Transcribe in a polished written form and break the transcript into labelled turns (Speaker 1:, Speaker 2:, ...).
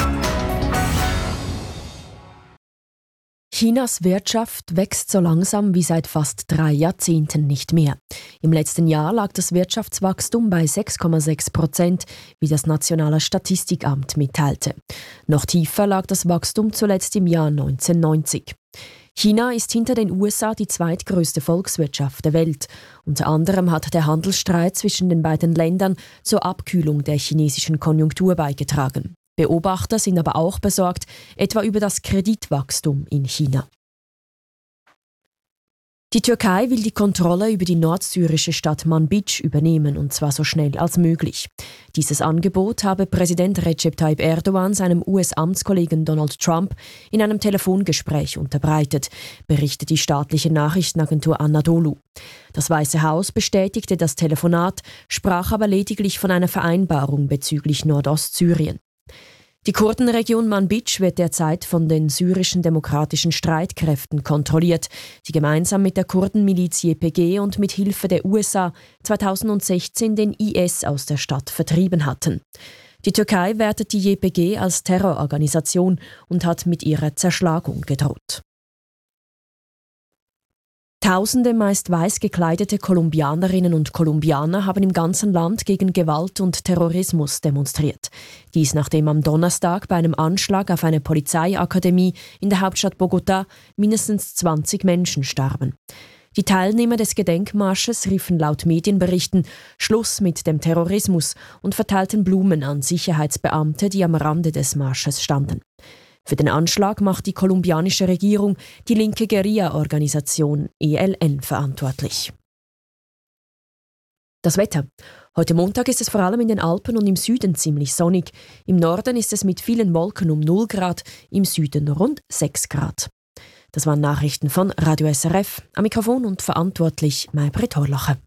Speaker 1: Chinas Wirtschaft wächst so langsam wie seit fast 3 Jahrzehnten nicht mehr. Im letzten Jahr lag das Wirtschaftswachstum bei 6,6%, wie das Nationale Statistikamt mitteilte. Noch tiefer lag das Wachstum zuletzt im Jahr 1990. China ist hinter den USA die zweitgrößte Volkswirtschaft der Welt. Unter anderem hat der Handelsstreit zwischen den beiden Ländern zur Abkühlung der chinesischen Konjunktur beigetragen. Beobachter sind aber auch besorgt, etwa über das Kreditwachstum in China. Die Türkei will die Kontrolle über die nordsyrische Stadt Manbij übernehmen, und zwar so schnell als möglich. Dieses Angebot habe Präsident Recep Tayyip Erdogan seinem US-Amtskollegen Donald Trump in einem Telefongespräch unterbreitet, berichtet die staatliche Nachrichtenagentur Anadolu. Das Weiße Haus bestätigte das Telefonat, sprach aber lediglich von einer Vereinbarung bezüglich Nordostsyrien. Die Kurdenregion Manbij wird derzeit von den syrischen demokratischen Streitkräften kontrolliert, die gemeinsam mit der Kurdenmiliz YPG und mit Hilfe der USA 2016 den IS aus der Stadt vertrieben hatten. Die Türkei wertet die YPG als Terrororganisation und hat mit ihrer Zerschlagung gedroht. Tausende meist weiß gekleidete Kolumbianerinnen und Kolumbianer haben im ganzen Land gegen Gewalt und Terrorismus demonstriert. Dies nachdem am Donnerstag bei einem Anschlag auf eine Polizeiakademie in der Hauptstadt Bogotá mindestens 20 Menschen starben. Die Teilnehmer des Gedenkmarsches riefen laut Medienberichten Schluss mit dem Terrorismus und verteilten Blumen an Sicherheitsbeamte, die am Rande des Marsches standen. Für den Anschlag macht die kolumbianische Regierung die linke Guerilla-Organisation ELN verantwortlich. Das Wetter. Heute Montag ist es vor allem in den Alpen und im Süden ziemlich sonnig. Im Norden ist es mit vielen Wolken um 0 Grad, im Süden rund 6 Grad. Das waren Nachrichten von Radio SRF. Am Mikrofon und verantwortlich Maybrit Horlacher.